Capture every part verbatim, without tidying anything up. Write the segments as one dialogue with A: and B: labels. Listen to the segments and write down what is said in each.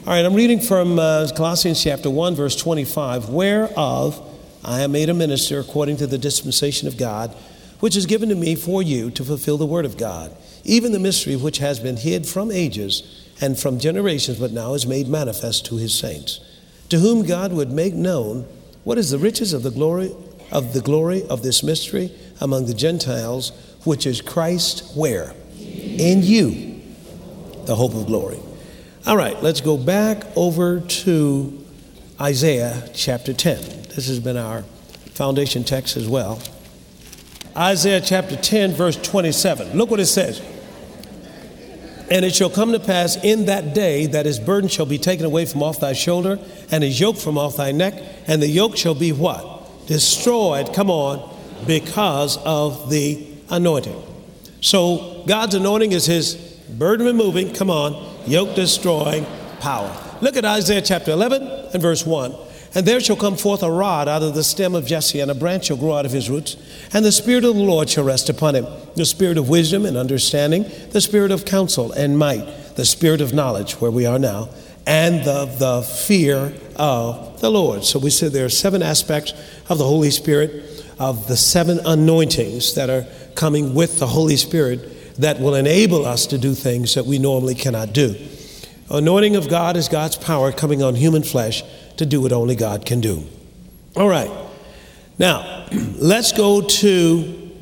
A: All right, I'm reading from uh, Colossians chapter one, verse twenty-five, whereof I am made a minister according to the dispensation of God, which is given to me for you to fulfill the word of God, even the mystery which has been hid from ages and from generations, but now is made manifest to his saints, to whom God would make known what is the riches of the glory of the glory of this mystery among the Gentiles, which is Christ where? In you, the hope of glory. All right, let's go back over to Isaiah chapter ten. This has been our foundation text as well. Isaiah chapter ten, verse twenty-seven. Look what it says. And it shall come to pass in that day that his burden shall be taken away from off thy shoulder, and his yoke from off thy neck, and the yoke shall be what? Destroyed, come on, because of the anointing. So God's anointing is his burden removing, come on, yoke destroying power. Look at Isaiah chapter eleven and verse one. And there shall come forth a rod out of the stem of Jesse, and a branch shall grow out of his roots. And the Spirit of the Lord shall rest upon him, the Spirit of wisdom and understanding, the Spirit of counsel and might, the Spirit of knowledge, where we are now, and the, the fear of the Lord. So we said there are seven aspects of the Holy Spirit, of the seven anointings that are coming with the Holy Spirit that will enable us to do things that we normally cannot do. Anointing of God is God's power coming on human flesh to do what only God can do. All right. Now, let's go to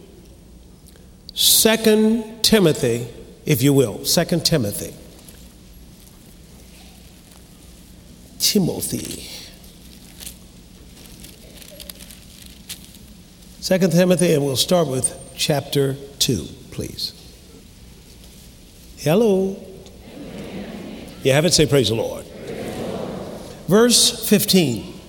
A: Second Timothy, if you will. Second Timothy. Timothy. Second Timothy, and we'll start with chapter two, please. Hello. You have it? Say praise the Lord. Verse fifteen,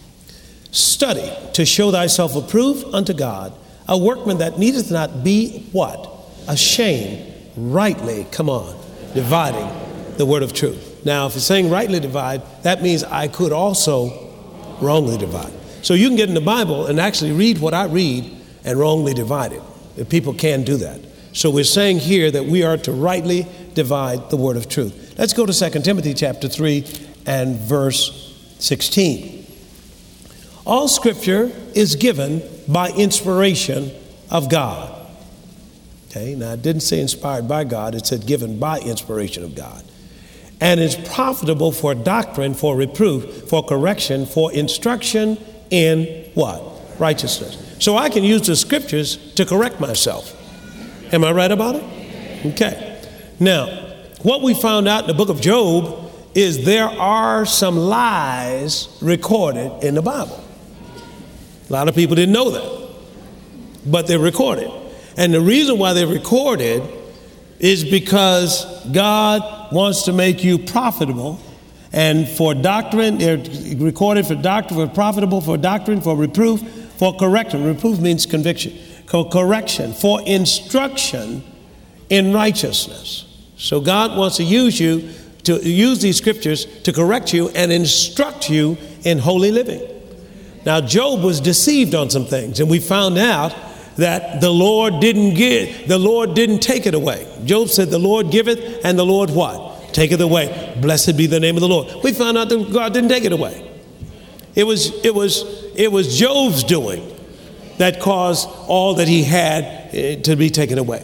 A: study to show thyself approved unto God, a workman that needeth not be what? Ashamed, rightly, come on, dividing the word of truth. Now, if it's saying rightly divide, that means I could also wrongly divide. So you can get in the Bible and actually read what I read and wrongly divide it. If people can do that. So we're saying here that we are to rightly divide the word of truth. Let's go to Second Timothy chapter three and verse sixteen. All scripture is given by inspiration of God. Okay, now it didn't say inspired by God, it said given by inspiration of God. And is profitable for doctrine, for reproof, for correction, for instruction in what? Righteousness. So I can use the scriptures to correct myself. Am I right about it? Okay. Now, what we found out in the book of Job is there are some lies recorded in the Bible. A lot of people didn't know that, but they're recorded. And the reason why they're recorded is because God wants to make you profitable. And for doctrine, they're recorded for doctrine, for profitable, for doctrine, for reproof, for correction. Reproof means conviction. For correction, for instruction in righteousness. So God wants to use you, to use these scriptures to correct you and instruct you in holy living. Now, Job was deceived on some things, and we found out that the Lord didn't give, the Lord didn't take it away. Job said, the Lord giveth, and the Lord what? Taketh away. Blessed be the name of the Lord. We found out that God didn't take it away. It was, it was, it was Job's doing that caused all that he had to be taken away.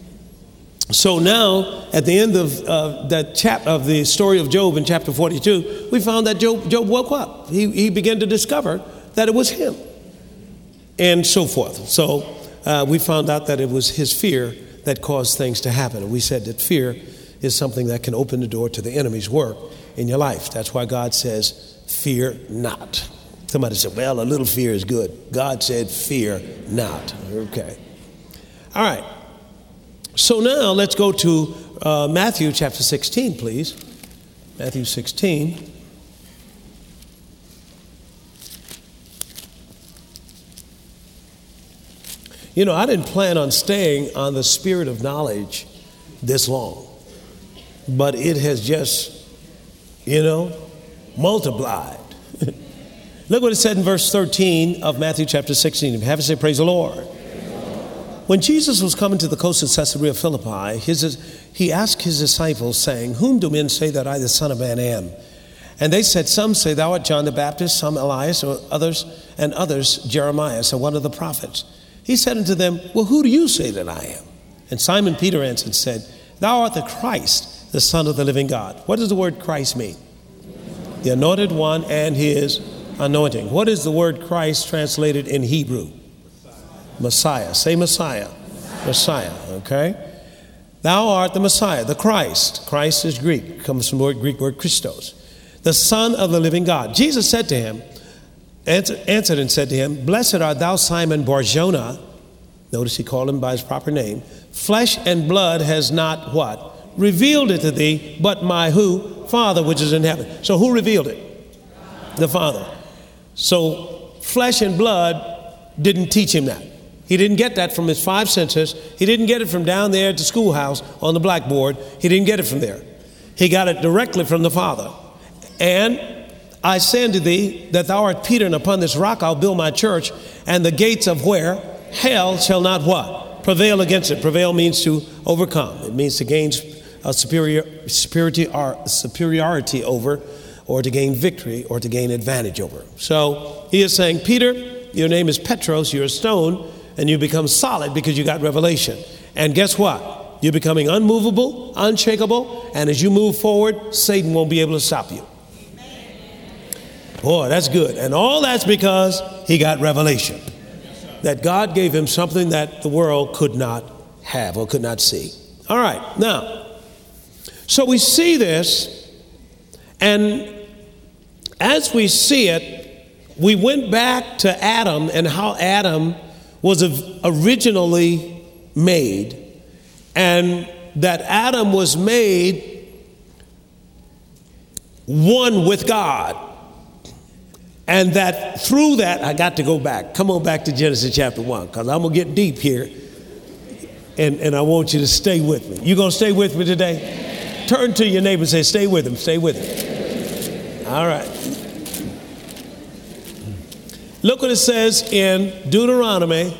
A: So now, at the end of uh, that chap of the story of Job in chapter forty-two, we found that Job, Job woke up. He, he began to discover that it was him, and so forth. So uh, we found out that it was his fear that caused things to happen. And we said that fear is something that can open the door to the enemy's work in your life. That's why God says, fear not. Somebody said, well, a little fear is good. God said, fear not. Okay. All right. So now let's go to uh, Matthew chapter sixteen, please. Matthew sixteen. You know, I didn't plan on staying on the spirit of knowledge this long, but it has just, you know, multiplied. Look what it said in verse thirteen of Matthew chapter sixteen. If you haven't said praise the Lord. When Jesus was coming to the coast of Caesarea Philippi, his, he asked his disciples, saying, whom do men say that I, the Son of Man, am? And they said, some say thou art John the Baptist, some Elias, or others, and others Jeremiah, so one of the prophets. He said unto them, well, who do you say that I am? And Simon Peter answered and said, thou art the Christ, the Son of the living God. What does the word Christ mean? The anointed one and his anointing. What is the word Christ translated in Hebrew? Messiah. Say Messiah. Messiah, okay? Thou art the Messiah, the Christ. Christ is Greek, comes from the word, Greek word Christos. The Son of the living God. Jesus said to him, answer, answered and said to him, blessed art thou, Simon Bar-Jonah. Notice he called him by his proper name. Flesh and blood has not what? Revealed it to thee, but my who? Father which is in heaven. So who revealed it? The Father. So flesh and blood didn't teach him that. He didn't get that from his five senses. He didn't get it from down there at the schoolhouse on the blackboard. He didn't get it from there. He got it directly from the Father. And I say unto thee that thou art Peter, and upon this rock I'll build my church, and the gates of where? Hell shall not what? Prevail against it. Prevail means to overcome. It means to gain a superior, superiority, or superiority over, or to gain victory, or to gain advantage over. So he is saying, Peter, your name is Petros, you're a stone, and you become solid because you got revelation. And guess what? You're becoming unmovable, unshakable, and as you move forward, Satan won't be able to stop you. Boy, that's good. And all that's because he got revelation. That God gave him something that the world could not have or could not see. All right, now, so we see this, and as we see it, we went back to Adam and how Adam was originally made, and that Adam was made one with God. And that through that, I got to go back. Come on back to Genesis chapter one, because I'm going to get deep here. And, and I want you to stay with me. You going to stay with me today? Turn to your neighbor and say, stay with him, stay with him. All right. Look what it says in Deuteronomy.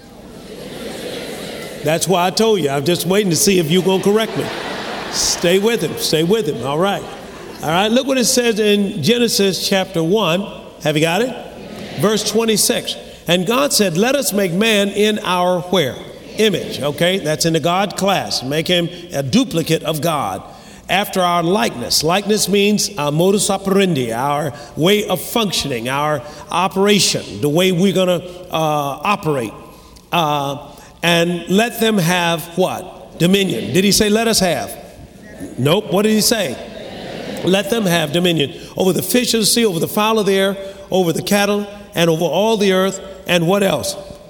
A: That's why I told you. I'm just waiting to see if you're going to correct me. Stay with him, stay with him. All right. All right, look what it says in Genesis chapter one. Have you got it? Yes. Verse twenty-six. And God said, let us make man in our where? Image. Okay, that's in the God class. Make him a duplicate of God after our likeness. Likeness means our modus operandi, our way of functioning, our operation, the way we're going to uh, operate. Uh, and let them have what? Dominion. Did he say let us have? Nope. What did he say? Let them have dominion over the fish of the sea, over the fowl of the air, over the cattle, and over all the earth. And what else?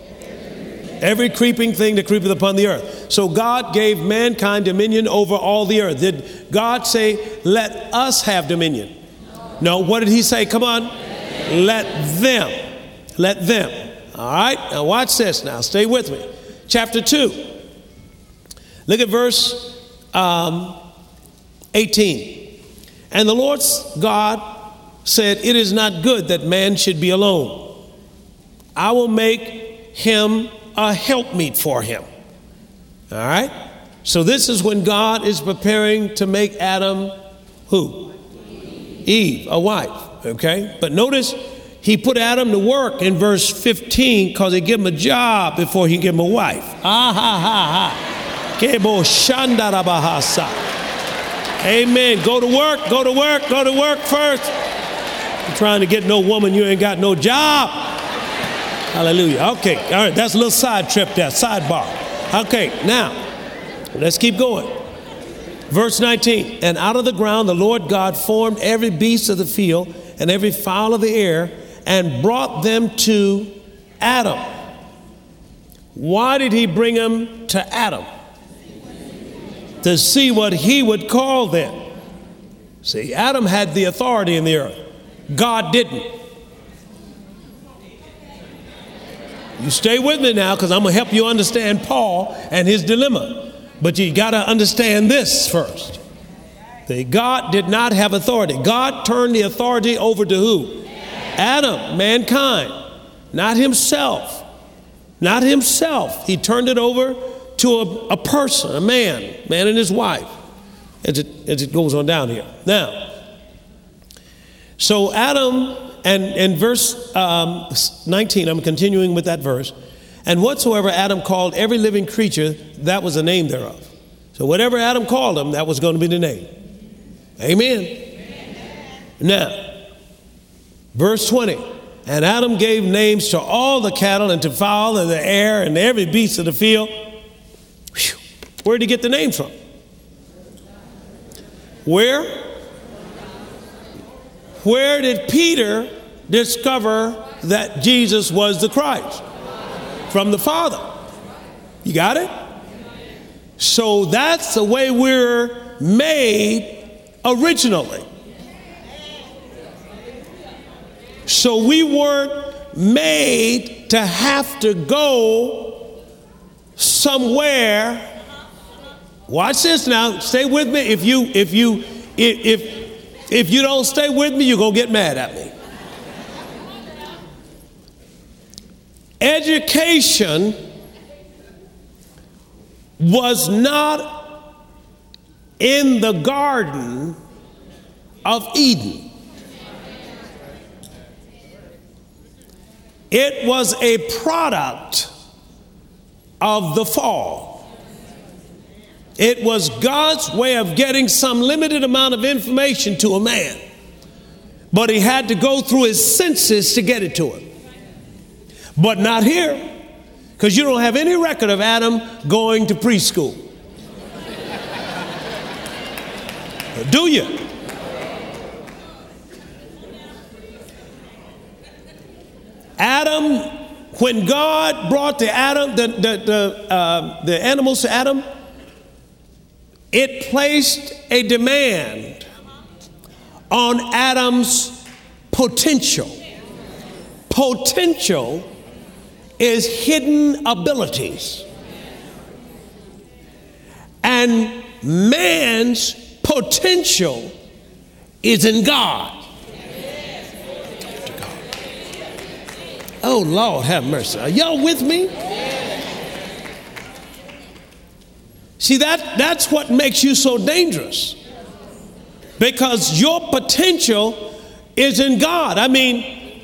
A: Every creeping thing that creepeth upon the earth. So God gave mankind dominion over all the earth. Did God say, let us have dominion? No. What did he say? Come on. Let them. Let them. All right. Now watch this now. Stay with me. Chapter two. Look at verse um, eighteen. And the Lord God said, it is not good that man should be alone. I will make him a helpmeet for him. All right. So this is when God is preparing to make Adam who? Eve, a wife. Okay. But notice he put Adam to work in verse fifteen because he gave him a job before he gave him a wife. Ah ha ha ha. Kebo shandarabahasa. Amen. Go to work, go to work, go to work first. You're trying to get no woman, you ain't got no job. Hallelujah. Okay. All right. That's a little side trip there, sidebar. Okay. Now, let's keep going. Verse nineteen. And out of the ground the Lord God formed every beast of the field and every fowl of the air and brought them to Adam. Why did he bring them to Adam? To see what he would call them. See, Adam had the authority in the earth. God didn't. You stay with me now because I'm going to help you understand Paul and his dilemma. But you got to understand this first. That God did not have authority. God turned the authority over to who? Adam, mankind. Not himself. Not himself. He turned it over to a, a person, a man, man and his wife, as it, as it goes on down here. Now, So Adam, and in verse um, nineteen, I'm continuing with that verse, and whatsoever Adam called every living creature, that was the name thereof. So whatever Adam called them, that was going to be the name. Amen. Amen. Now, verse twenty, and Adam gave names to all the cattle and to fowl and the air and every beast of the field. Whew. Where did he get the name from? Where? Where did Peter discover that Jesus was the Christ? From the Father. You got it? So that's the way we're made originally. So we weren't made to have to go somewhere. Watch this now. Stay with me. If you if you if if, if you don't stay with me, you're gonna get mad at me. Education was not in the Garden of Eden. It was a product of the fall. It was God's way of getting some limited amount of information to a man, but he had to go through his senses to get it to him. But not here, because you don't have any record of Adam going to preschool. Do you? Adam, when God brought the Adam, the the the, uh, the animals to Adam, it placed a demand on Adam's potential. Potential is hidden abilities. And man's potential is in God. Oh, Lord, have mercy. Are y'all with me? See, that, that's what makes you so dangerous. Because your potential is in God. I mean,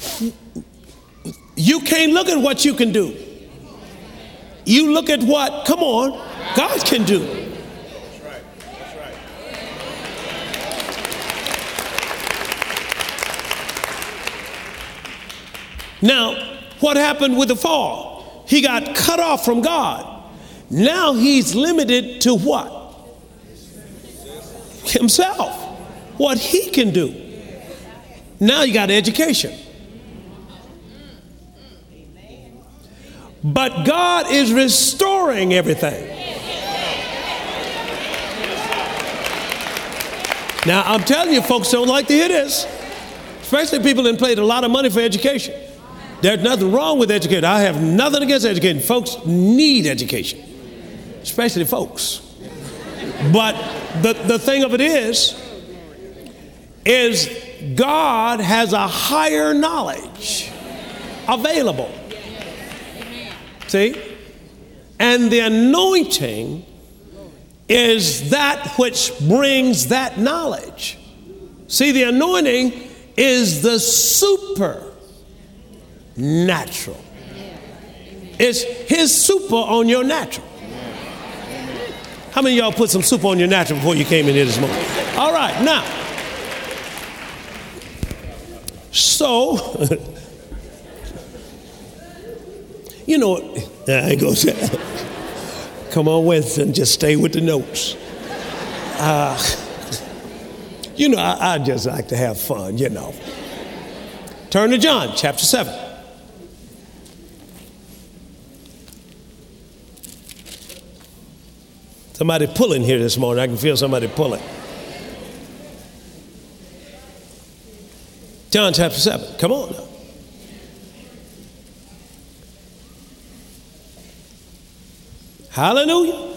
A: you can't look at what you can do. You look at what, come on, God can do. That's right. That's right. Now, what happened with the fall? He got cut off from God. Now he's limited to what? Himself. What he can do. Now you got education. But God is restoring everything. Now, I'm telling you, folks don't like to hear this, especially people that paid a lot of money for education. There's nothing wrong with education. I have nothing against education. Folks need education, especially folks. But the, the thing of it is, is God has a higher knowledge available. See? And the anointing is that which brings that knowledge. See, the anointing is the supernatural. It's his super on your natural. How many of y'all put some super on your natural before you came in here this morning? All right, now. So, you know, I ain't gonna say, come on, Winston, just stay with the notes. Uh, you know, I, I just like to have fun, you know. Turn to John chapter seven. Somebody pulling here this morning. I can feel somebody pulling. John chapter seven. Come on now. Hallelujah.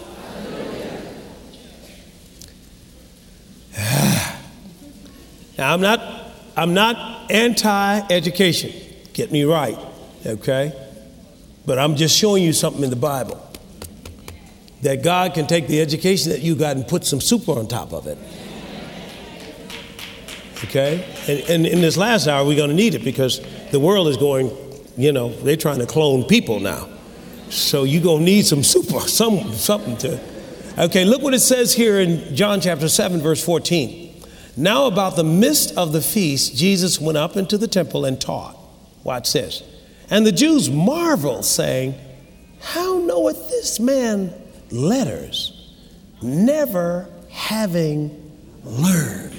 A: Hallelujah. Now, I'm not, I'm not anti-education. Get me right, okay? But I'm just showing you something in the Bible. That God can take the education that you got and put some super on top of it. Okay? And, and in this last hour, we're going to need it because the world is going, you know, they're trying to clone people now. So you're going to need some super, some, something to. Okay, look what it says here in John chapter seven, verse fourteen. Now about the midst of the feast, Jesus went up into the temple and taught. Watch this. And the Jews marveled, saying, how knoweth this man letters, never having learned?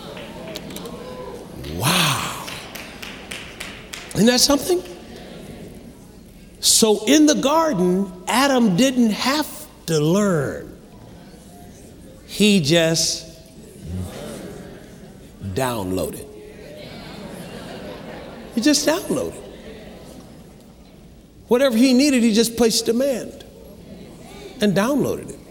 A: Wow. Isn't that something? So in the garden, Adam didn't have to learn. He just downloaded. He just downloaded. Whatever he needed, he just placed demand and downloaded it.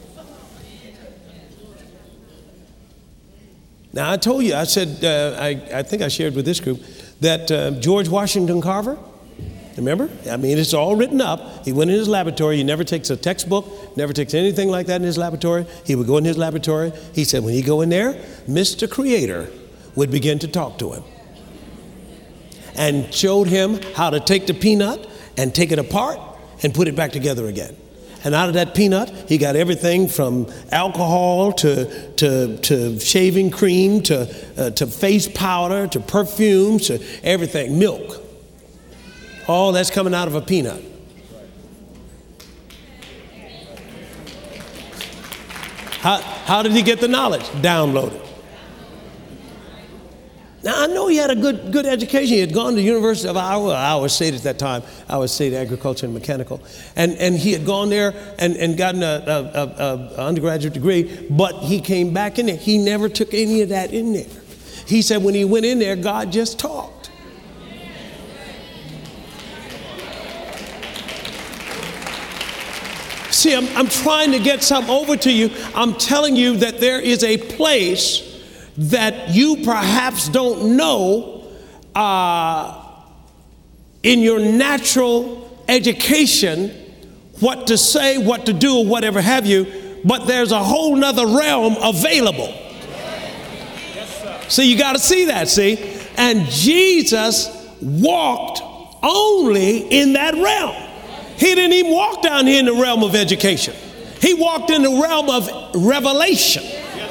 A: Now, I told you, I said, uh, I, I think I shared with this group that uh, George Washington Carver, remember? I mean, it's all written up. He went in his laboratory. He never takes a textbook, never takes anything like that in his laboratory. He would go in his laboratory. He said when he go in there, Mister Creator would begin to talk to him and showed him how to take the peanut and take it apart and put it back together again. And out of that peanut, he got everything from alcohol to to, to shaving cream to uh, to face powder to perfumes to everything, milk. All that's coming out of a peanut. How, how did he get the knowledge? Downloaded. Now, I know he had a good good education. He had gone to the University of Iowa, Iowa State at that time, Iowa State Agriculture and Mechanical. And, and he had gone there and, and gotten a, a, a, a undergraduate degree, but he came back in there. He never took any of that in there. He said when he went in there, God just talked. See, I'm, I'm trying to get something over to you. I'm telling you that there is a place that you perhaps don't know uh, in your natural education what to say, what to do, or whatever have you, but there's a whole nother realm available. So you got to see that, see? And Jesus walked only in that realm. He didn't even walk down here in the realm of education. He walked in the realm of revelation.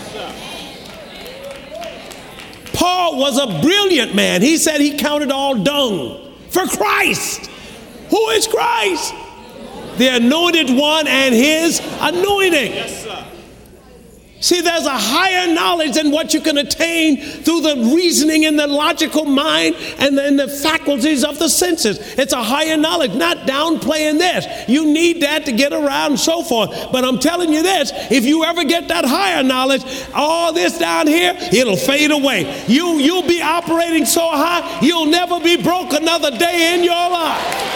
A: Paul was a brilliant man. He said he counted all dung for Christ. Who is Christ? The anointed one and his anointing. Yes, sir. See, there's a higher knowledge than what you can attain through the reasoning and the logical mind and then the faculties of the senses. It's a higher knowledge, not downplaying this. You need that to get around and so forth. But I'm telling you this, if you ever get that higher knowledge, all this down here, it'll fade away. You, you'll be operating so high, you'll never be broke another day in your life.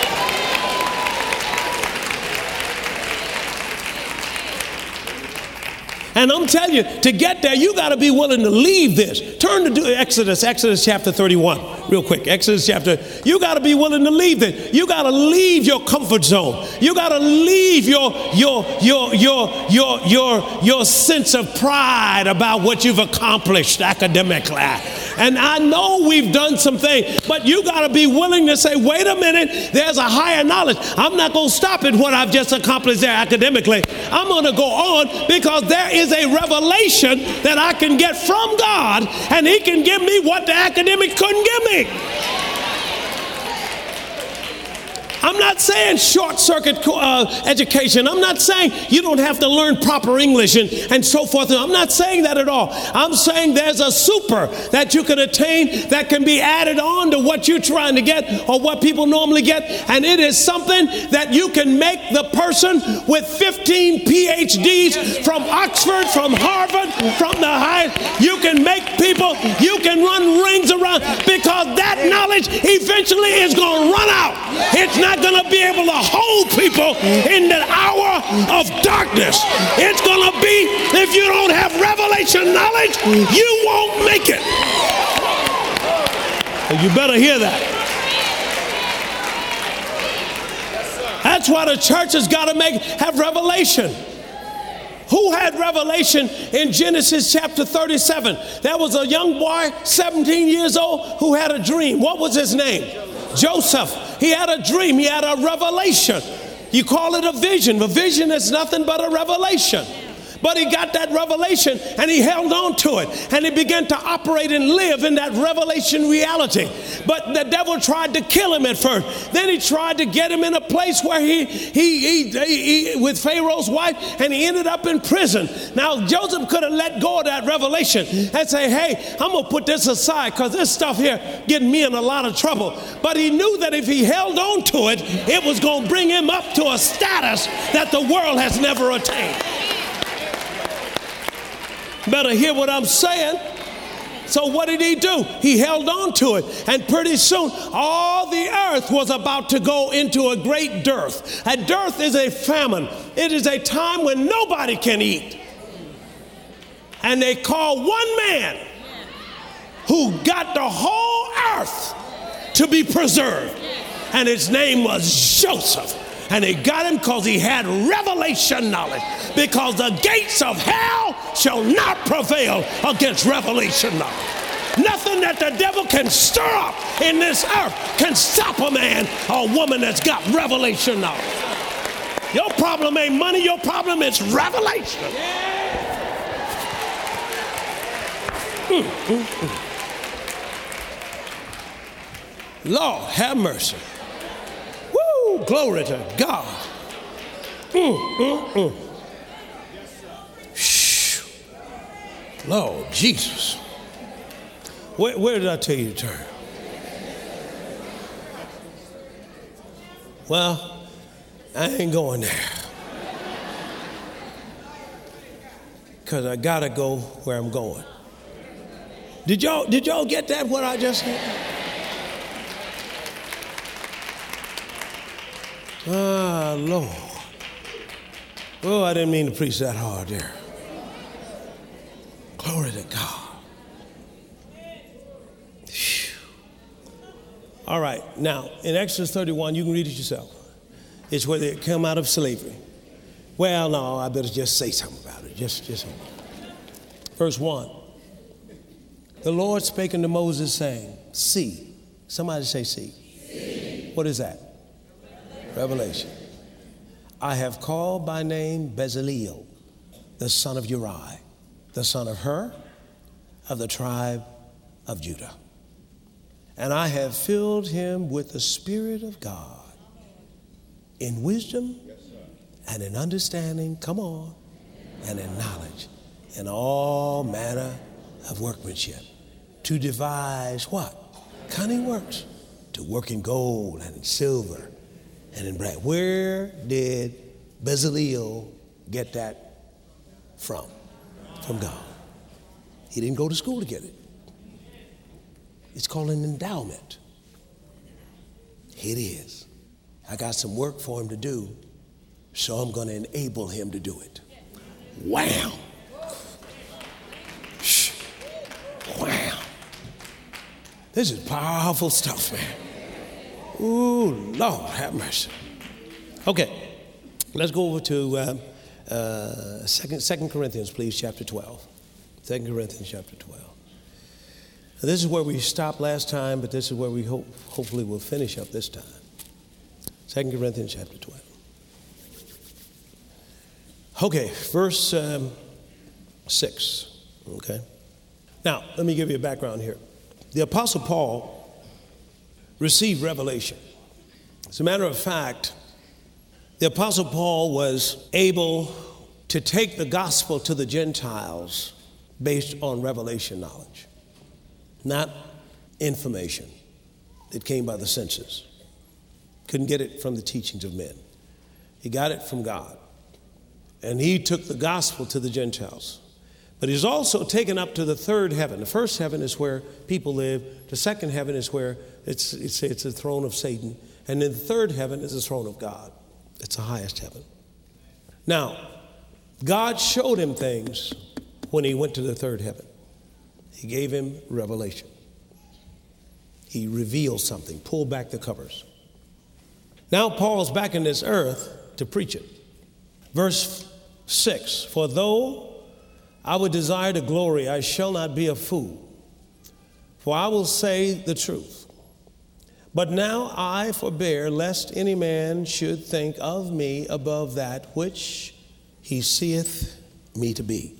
A: And I'm telling you, to get there, you got to be willing to leave this. Turn to Exodus, Exodus chapter thirty-one, real quick. Exodus chapter, you got to be willing to leave this. You got to leave your comfort zone. You got to leave your, your, your, your, your, your, your sense of pride about what you've accomplished academically. And I know we've done some things, but you got to be willing to say, wait a minute, there's a higher knowledge. I'm not going to stop at what I've just accomplished there academically. I'm going to go on because there is a revelation that I can get from God, and he can give me what the academics couldn't give me. I'm not saying short circuit uh, education. I'm not saying you don't have to learn proper English and, and so forth. I'm not saying that at all. I'm saying there's a super that you can attain that can be added on to what you're trying to get or what people normally get. And it is something that you can make the person with fifteen P H Ds from Oxford, from Harvard, from the highest. You can make people, you can run rings around because that knowledge eventually is going to run out. It's not going to be able to hold people in the hour of darkness. It's going to be, if you don't have revelation knowledge, you won't make it. And you better hear that. That's why the church has got to make have revelation. Who had revelation in Genesis chapter thirty-seven? There was a young boy, seventeen years old, who had a dream. What was his name? Joseph. He had a dream. He had a revelation. You call it a vision. A vision is nothing but a revelation. But he got that revelation and he held on to it and he began to operate and live in that revelation reality. But the devil tried to kill him at first. Then he tried to get him in a place where he, he, he, he, he with Pharaoh's wife, and he ended up in prison. Now, Joseph could have let go of that revelation and say, hey, I'm going to put this aside because this stuff here getting me in a lot of trouble. But he knew that if he held on to it, it was going to bring him up to a status that the world has never attained. Better hear what I'm saying. So what did he do? He held on to it. And pretty soon, all the earth was about to go into a great dearth. A dearth is a famine. It is a time when nobody can eat. And they call one man who got the whole earth to be preserved. And his name was Joseph. And they got him because he had revelation knowledge. Because the gates of hell shall not prevail against revelation knowledge. Nothing that the devil can stir up in this earth can stop a man or a woman that's got revelation knowledge. Your problem ain't money. Your problem is revelation. Mm, mm, mm. Lord, have mercy. Woo, glory to God. Mm, mm, mm. Shh. Lord Jesus. Where, where did I tell you to turn? Well, I ain't going there. Because I got to go where I'm going. Did y'all, did y'all get that, what I just said? Ah, Lord. Oh, I didn't mean to preach that hard there. Glory to God. Whew. All right. Now, in Exodus thirty-one, you can read it yourself. It's where they come out of slavery. Well, no, I better just say something about it. Just, just. Verse one. The Lord spake unto Moses, saying, see. Somebody say see. See. What is that? Revelation. I have called by name Bezaleel, the son of Uri, the son of Hur, of the tribe of Judah. And I have filled him with the Spirit of God, in wisdom and in understanding, come on, and in knowledge, and all manner of workmanship, to devise what? Cunning works, to work in gold and in silver and in brass. Where did Bezaleel get that from? From God. He didn't go to school to get it. It's called an endowment. It is. I got some work for him to do, so I'm going to enable him to do it. Wham! Shh. Wham! This is powerful stuff, man. Ooh, Lord, have mercy. Okay, let's go over to uh, uh, second, Second Corinthians, please, chapter twelve. Second Corinthians, chapter twelve. Now, this is where we stopped last time, but this is where we hope, hopefully will finish up this time. Second Corinthians, chapter twelve. Okay, verse um, six. Okay. Now, let me give you a background here. The Apostle Paul received revelation. As a matter of fact, the Apostle Paul was able to take the gospel to the Gentiles based on revelation knowledge, not information that came by the senses. Couldn't get it from the teachings of men. He got it from God. And he took the gospel to the Gentiles. But he's also taken up to the third heaven. The first heaven is where people live. The second heaven is where it's, it's, it's the throne of Satan. And then the third heaven is the throne of God. It's the highest heaven. Now, God showed him things when he went to the third heaven. He gave him revelation. He revealed something, pulled back the covers. Now Paul's back in this earth to preach it. Verse Six, for though I would desire to glory, I shall not be a fool, for I will say the truth. But now I forbear, lest any man should think of me above that which he seeth me to be.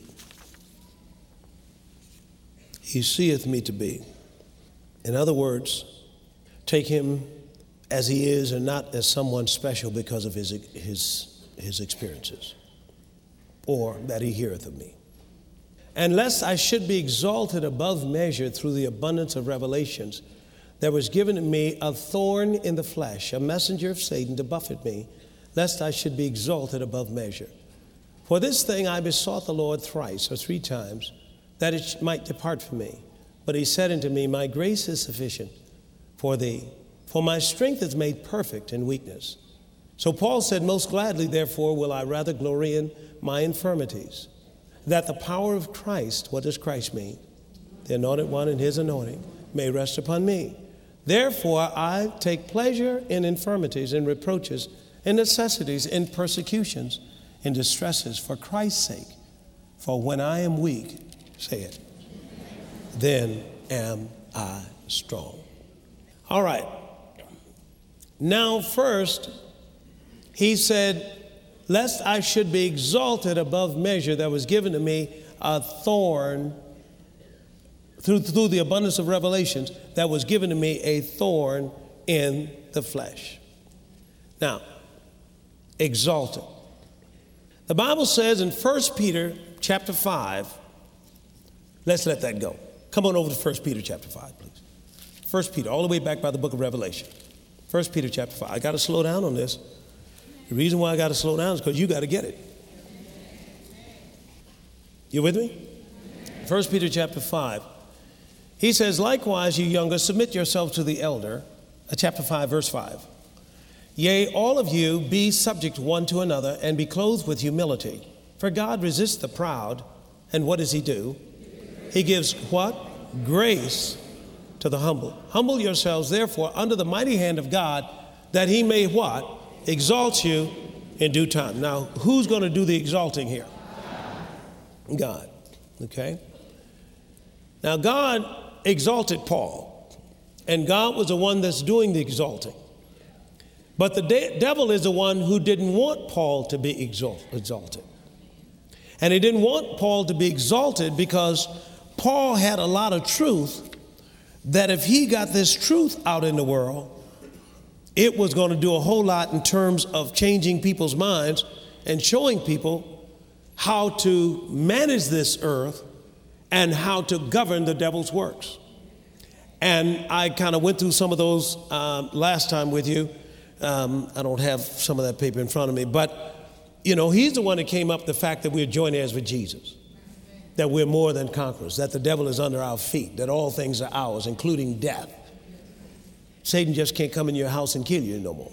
A: He seeth me to be. In other words, take him as he is and not as someone special because of his, his, his experiences, or that he heareth of me. And lest I should be exalted above measure through the abundance of revelations, there was given to me a thorn in the flesh, a messenger of Satan to buffet me, lest I should be exalted above measure. For this thing I besought the Lord thrice or three times, that it might depart from me. But he said unto me, my grace is sufficient for thee, for my strength is made perfect in weakness. So Paul said, most gladly, therefore, will I rather glory in my infirmities, that the power of Christ, what does Christ mean? The anointed one and his anointing may rest upon me. Therefore, I take pleasure in infirmities, in reproaches, in necessities, in persecutions, in distresses, for Christ's sake. For when I am weak, say it, then am I strong. All right. Now, first, he said, lest I should be exalted above measure, there was given to me a thorn through, through the abundance of revelations, that was given to me a thorn in the flesh. Now, exalted. The Bible says in First Peter chapter five, let's let that go. Come on over to First Peter chapter five, please. First Peter, all the way back by the book of Revelation. First Peter chapter five. I got to slow down on this. The reason why I got to slow down is because you got to get it. You with me? First Peter chapter five. He says, likewise, you younger, submit yourself to the elder. Uh, chapter five, verse five. Yea, all of you be subject one to another, and be clothed with humility. For God resists the proud, and what does he do? He gives what? Grace to the humble. Humble yourselves, therefore, under the mighty hand of God, that he may what? Exalt you in due time. Now, who's going to do the exalting here? God. Okay? Now, God exalted Paul, and God was the one that's doing the exalting. But the de- devil is the one who didn't want Paul to be exalt- exalted. And he didn't want Paul to be exalted because Paul had a lot of truth that if he got this truth out in the world, it was going to do a whole lot in terms of changing people's minds and showing people how to manage this earth and how to govern the devil's works. And I kind of went through some of those um, last time with you. Um, I don't have some of that paper in front of me, but, you know, he's the one that came up with the fact that we're joint heirs with Jesus, that we're more than conquerors, that the devil is under our feet, that all things are ours, including death. Satan just can't come in your house and kill you no more.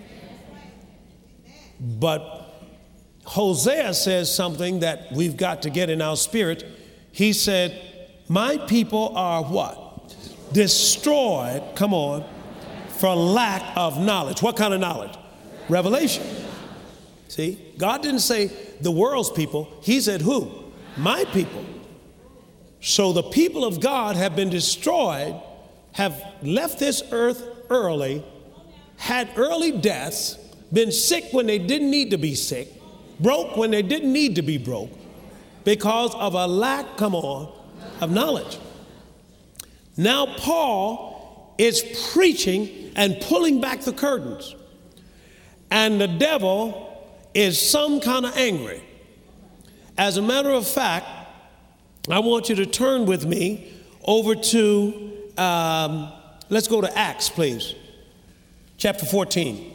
A: But Hosea says something that we've got to get in our spirit. He said, my people are what? Destroyed, come on, for lack of knowledge. What kind of knowledge? Revelation. See, God didn't say the world's people. He said who? My people. So the people of God have been destroyed, have left this earth early, had early deaths, been sick when they didn't need to be sick, broke when they didn't need to be broke, because of a lack, come on, of knowledge. Now Paul is preaching and pulling back the curtains, and the devil is some kind of angry. As a matter of fact, I want you to turn with me over to, um, let's go to Acts, please, chapter fourteen.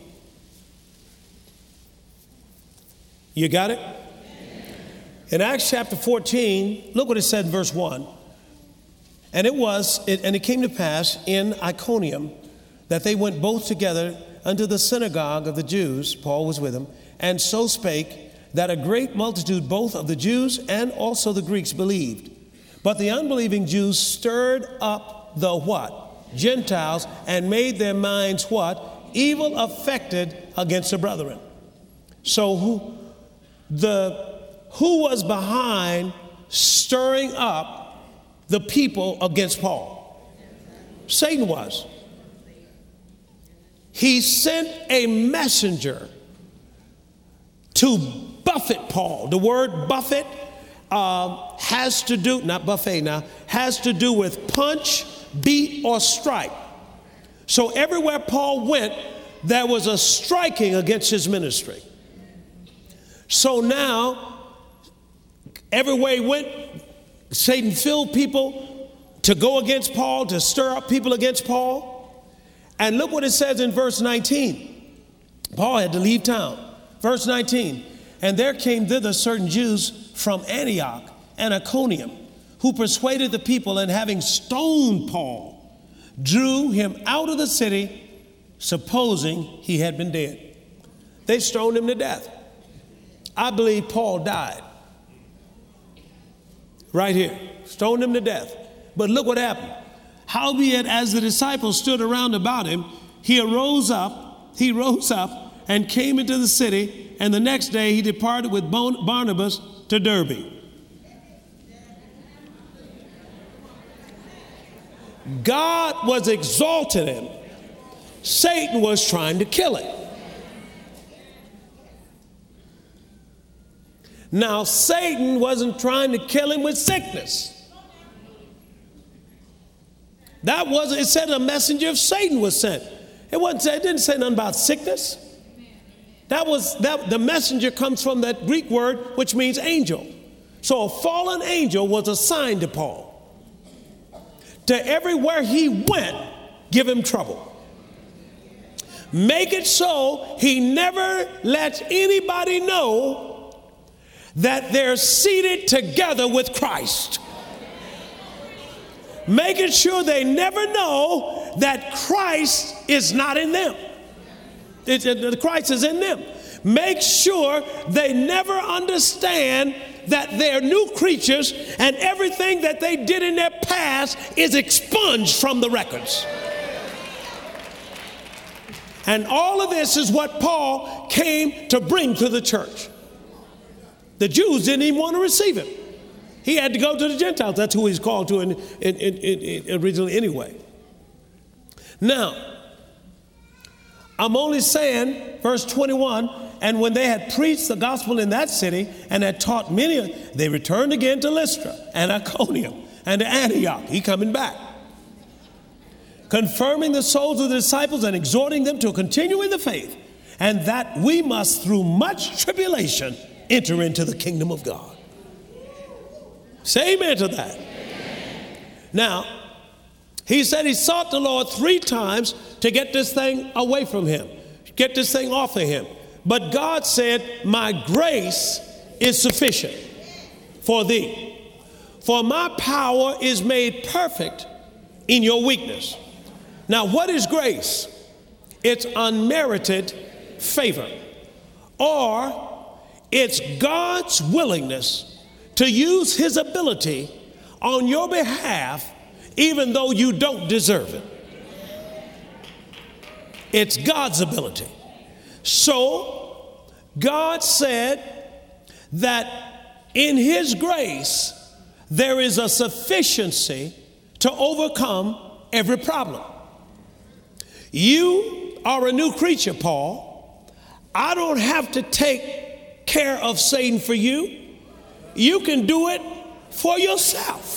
A: You got it? In Acts chapter fourteen, look what it said in verse one. And it was, it, and it came to pass in Iconium that they went both together unto the synagogue of the Jews, Paul was with them, and so spake that a great multitude both of the Jews and also the Greeks believed. But the unbelieving Jews stirred up the what? Gentiles, and made their minds what? Evil affected against the brethren. So who, the who was behind stirring up the people against Paul? Satan was. He sent a messenger to buffet Paul. The word buffet uh, has to do, not buffet now, has to do with punch, beat, or strike. So everywhere Paul went, there was a striking against his ministry. So now, everywhere he went, Satan filled people to go against Paul, to stir up people against Paul. And look what it says in verse nineteen. Paul had to leave town. Verse nineteen, and there came thither certain Jews from Antioch and Iconium, who persuaded the people, and having stoned Paul, drew him out of the city, supposing he had been dead. They stoned him to death. I believe Paul died. Right here. Stoned him to death. But look what happened. Howbeit, as the disciples stood around about him, he arose up, he rose up and came into the city, and the next day he departed with Barnabas to Derbe. God was exalting him. Satan was trying to kill him. Now, Satan wasn't trying to kill him with sickness. That wasn't, it said a messenger of Satan was sent. It wasn't, it didn't say nothing about sickness. That was, that the messenger comes from that Greek word, which means angel. So a fallen angel was assigned to Paul. To everywhere he went, give him trouble. Make it so he never lets anybody know that they're seated together with Christ. Making sure they never know that Christ is not in them. It, it, Christ is in them. Make sure they never understand that they're new creatures and everything that they did in their past is expunged from the records. And all of this is what Paul came to bring to the church. The Jews didn't even want to receive him. He had to go to the Gentiles. That's who he's called to in, in, in, in originally anyway. Now, I'm only saying, verse twenty-one, and when they had preached the gospel in that city and had taught many, they returned again to Lystra and Iconium and to Antioch. He coming back. Confirming the souls of the disciples and exhorting them to continue in the faith, and that we must through much tribulation enter into the kingdom of God. Say amen to that. Amen. Now, he said he sought the Lord three times to get this thing away from him, get this thing off of him. But God said, my grace is sufficient for thee. For my power is made perfect in your weakness. Now, what is grace? It's unmerited favor, or it's God's willingness to use his ability on your behalf, even though you don't deserve it. It's God's ability. So God said that in his grace, there is a sufficiency to overcome every problem. You are a new creature, Paul. I don't have to take care of Satan for you. You can do it for yourself.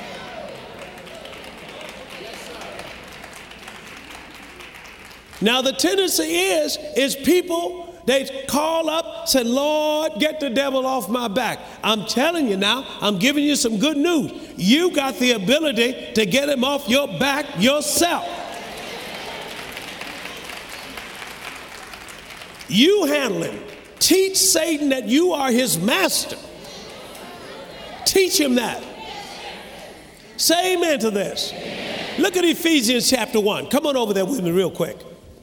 A: Now the tendency is, is people, they call up, say, Lord, get the devil off my back. I'm telling you now, I'm giving you some good news. You got the ability to get him off your back yourself. You handle him. Teach Satan that you are his master. Teach him that. Say amen to this. Look at Ephesians chapter one. Come on over there with me real quick.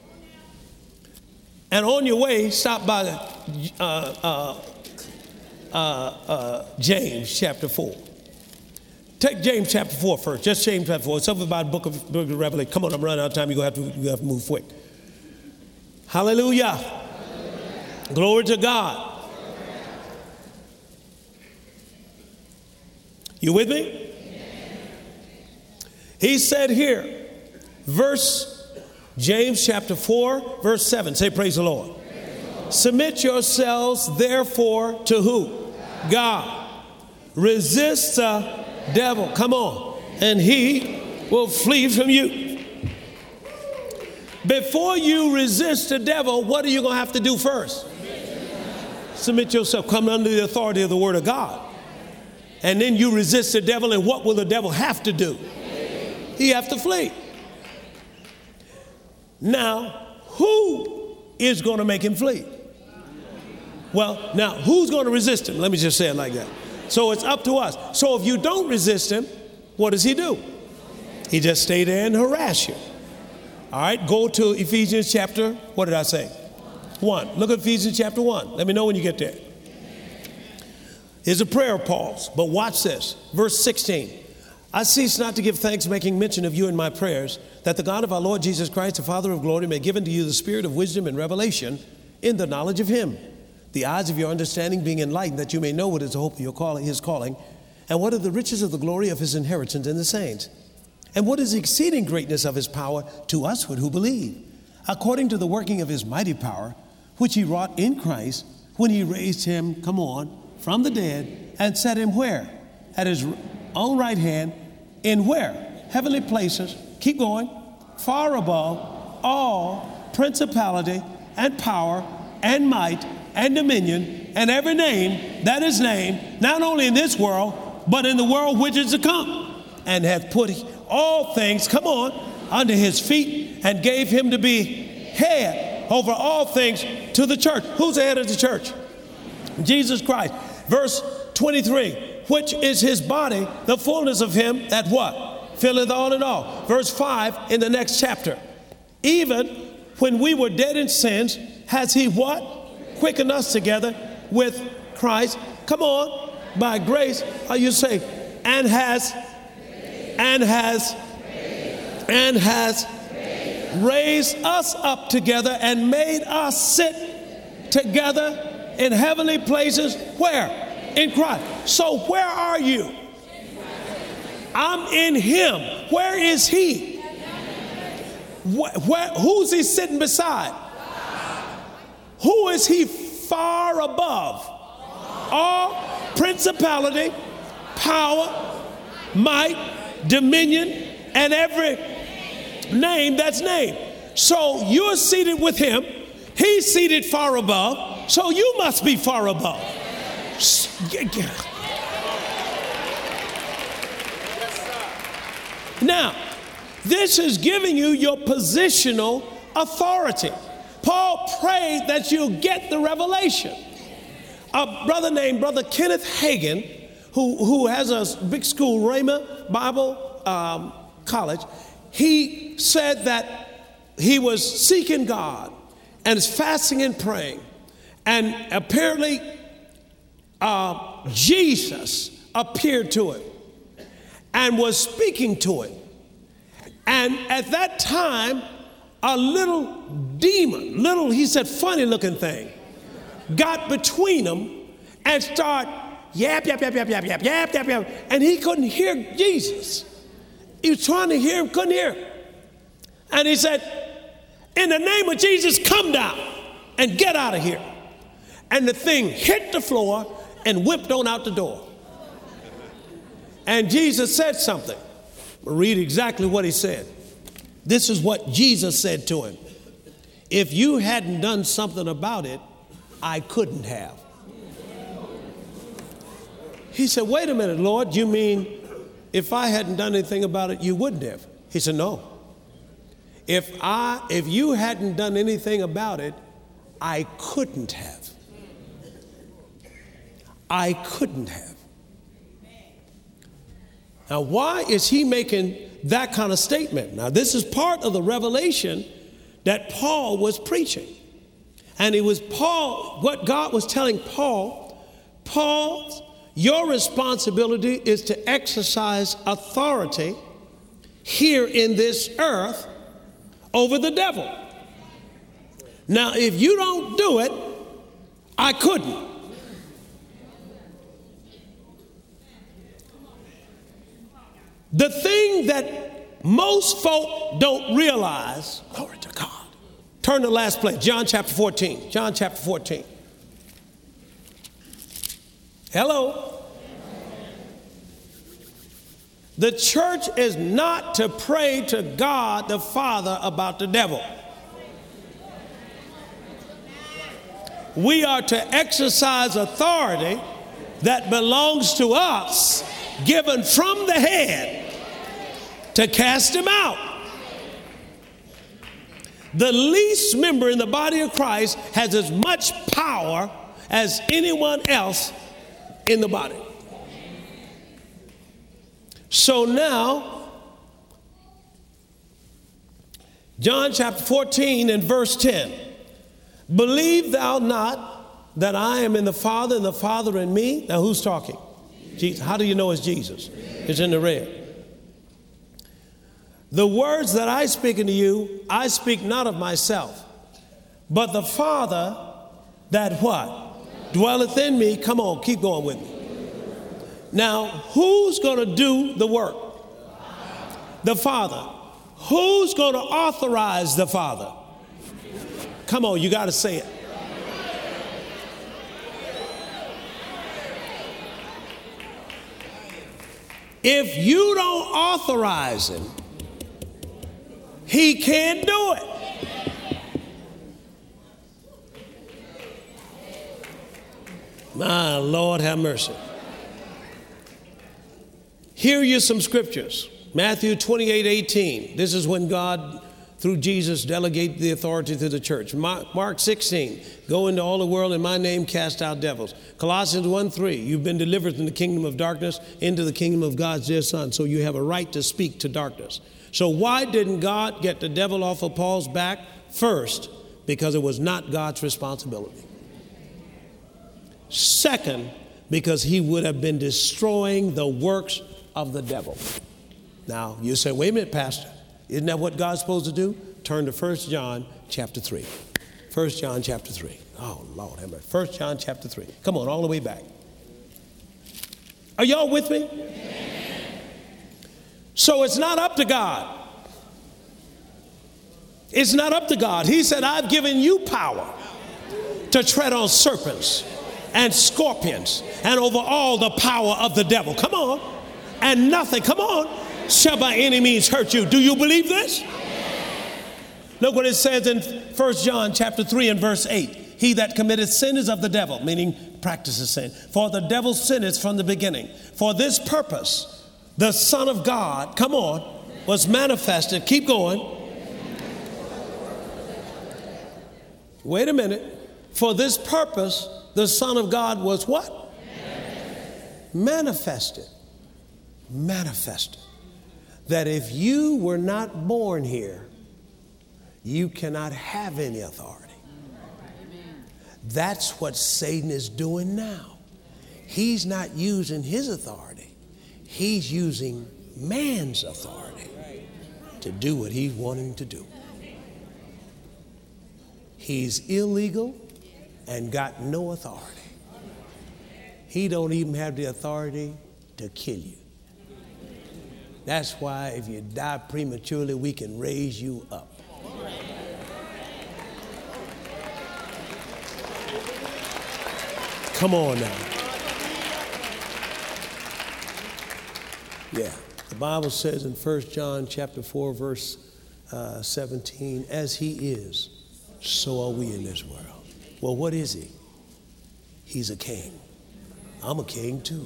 A: And on your way, stop by uh, uh, uh, uh, James chapter four. Take James chapter four first. Just James chapter four. It's something about the book of, book of Revelation. Come on, I'm running out of time. You're going to have to, you have to move quick. Hallelujah. Hallelujah. Glory to God. You with me? He said here, verse, James chapter four, verse seven. Say, praise the Lord. Praise the Lord. Submit yourselves, therefore, to who? God. God. Resist the devil. Come on. And he will flee from you. Before you resist the devil, what are you going to have to do first? Submit yourself. Come under the authority of the word of God. And then you resist the devil, and what will the devil have to do? He have to flee. Now, who is going to make him flee? Well, now, who's going to resist him? Let me just say it like that. So it's up to us. So if you don't resist him, what does he do? He just stay there and harass you. All right, go to Ephesians chapter, what did I say? One. Look at Ephesians chapter one. Let me know when you get there. Here's a prayer pause, but watch this. Verse sixteen. I cease not to give thanks, making mention of you in my prayers, that the God of our Lord Jesus Christ, the Father of glory, may give unto you the spirit of wisdom and revelation in the knowledge of him, the eyes of your understanding being enlightened, that you may know what is the hope of your calling, his calling, and what are the riches of the glory of his inheritance in the saints, and what is the exceeding greatness of his power to usward who believe, according to the working of his mighty power, which he wrought in Christ, when he raised him, come on, from the dead, and set him where? At his own right hand, in where? Heavenly places, keep going, far above all principality and power and might and dominion and every name that is named, not only in this world, but in the world which is to come, and hath put all things, come on, under his feet, and gave him to be head over all things to the church. Who's the head of the church? Jesus Christ. Verse twenty-three. Which is his body, the fullness of him that what? Filleth all in all. Verse five in the next chapter. Even when we were dead in sins, has he what? Quickened us together with Christ. Come on, by grace, how you say, and has, and has, and has raised us up together and made us sit together in heavenly places. Where? In Christ. So where are you? I'm in him. Where is he? Where, where, who's he sitting beside? Who is he far above? All principality, power, might, dominion, and every name that's named. So you're seated with him. He's seated far above. So you must be far above. Now, this is giving you your positional authority. Paul prayed that you'll get the revelation. A brother named Brother Kenneth Hagin, who, who has a big school, Rhema Bible um, College, he said that he was seeking God and is fasting and praying. And apparently, uh, Jesus appeared to him and was speaking to him. And at that time, a little demon, little, he said, funny looking thing, got between them and started yap, yap, yap, yap, yap, yap, yap, yap, yap. And he couldn't hear Jesus. He was trying to hear him, couldn't hear him. And he said, in the name of Jesus, come down and get out of here. And the thing hit the floor and whipped on out the door. And Jesus said something. We'll read exactly what he said. This is what Jesus said to him. If you hadn't done something about it, I couldn't have. He said, wait a minute, Lord, you mean if I hadn't done anything about it, you wouldn't have? He said, no. If I, if you hadn't done anything about it, I couldn't have. I couldn't have. Now, why is he making that kind of statement? Now, this is part of the revelation that Paul was preaching. And it was Paul, what God was telling Paul, Paul, your responsibility is to exercise authority here in this earth over the devil. Now, if you don't do it, I couldn't. The thing that most folk don't realize, glory to God. Turn to the last place, John chapter fourteen. John chapter fourteen. Hello. The church is not to pray to God the Father about the devil. We are to exercise authority that belongs to us, given from the head, to cast him out. The least member in the body of Christ has as much power as anyone else in the body. So now, John chapter fourteen and verse ten. Believe thou not that I am in the Father and the Father in me? Now who's talking? Jesus. How do you know it's Jesus? It's in the red. The words that I speak unto you, I speak not of myself, but the Father that what? Dwelleth in me. Come on, keep going with me. Now, who's going to do the work? The Father. Who's going to authorize the Father? Come on, you got to say it. If you don't authorize him, he can't do it. My Lord, have mercy. Here are you some scriptures. Matthew twenty-eight eighteen. This is when God, through Jesus, delegated the authority to the church. Mark sixteen. Go into all the world in my name, cast out devils. Colossians one three. You've been delivered from the kingdom of darkness into the kingdom of God's dear Son. So you have a right to speak to darkness. So why didn't God get the devil off of Paul's back? First, because it was not God's responsibility. Second, because he would have been destroying the works of the devil. Now, you say, wait a minute, Pastor. Isn't that what God's supposed to do? Turn to First John chapter three. First John chapter three. Oh, Lord have mercy. First John chapter three. Come on, all the way back. Are y'all with me? So it's not up to God. It's not up to God. He said, I've given you power to tread on serpents and scorpions and over all the power of the devil. Come on. And nothing, come on, shall by any means hurt you. Do you believe this? Look what it says in First John chapter three and verse eight. He that committeth sin is of the devil, meaning practices sin. For the devil sinneth from the beginning. For this purpose, the Son of God, come on, was manifested. Keep going. Wait a minute. For this purpose, the Son of God was what? Manifested. Manifested. That if you were not born here, you cannot have any authority. That's what Satan is doing now. He's not using his authority. He's using man's authority to do what he's wanting to do. He's illegal and got no authority. He don't even have the authority to kill you. That's why if you die prematurely, we can raise you up. Come on now. Yeah, the Bible says in First John chapter four, verse uh, seventeen, as he is, so are we in this world. Well, what is he? He's a king. I'm a king too.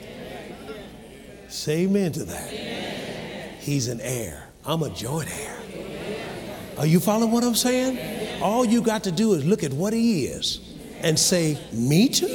A: Say amen to that. He's an heir. I'm a joint heir. Are you following what I'm saying? All you got to do is look at what he is and say, me too.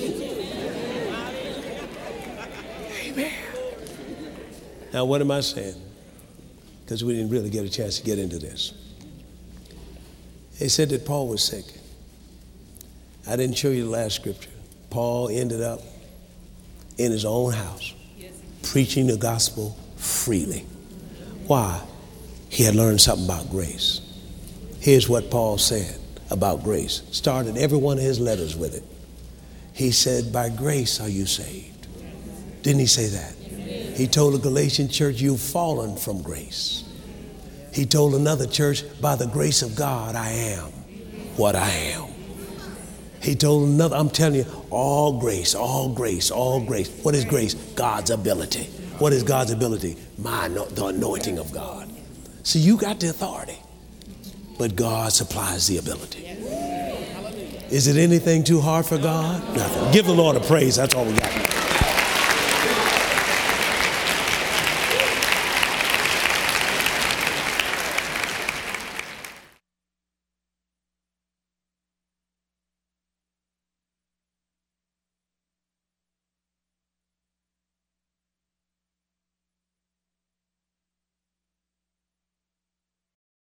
A: Amen. Now, what am I saying? Because we didn't really get a chance to get into this. They said that Paul was sick. I didn't show you the last scripture. Paul ended up in his own house, preaching the gospel freely. Why? He had learned something about grace. Here's what Paul said about grace. Started every one of his letters with it. He said, by grace are you saved. Didn't he say that? He told the Galatian church, you've fallen from grace. He told another church, by the grace of God, I am what I am. He told another, I'm telling you, all grace, all grace, all grace. What is grace? God's ability. What is God's ability? My, the anointing of God. See, you got the authority, but God supplies the ability. Is it anything too hard for God? Nothing. Give the Lord a praise. That's all we got.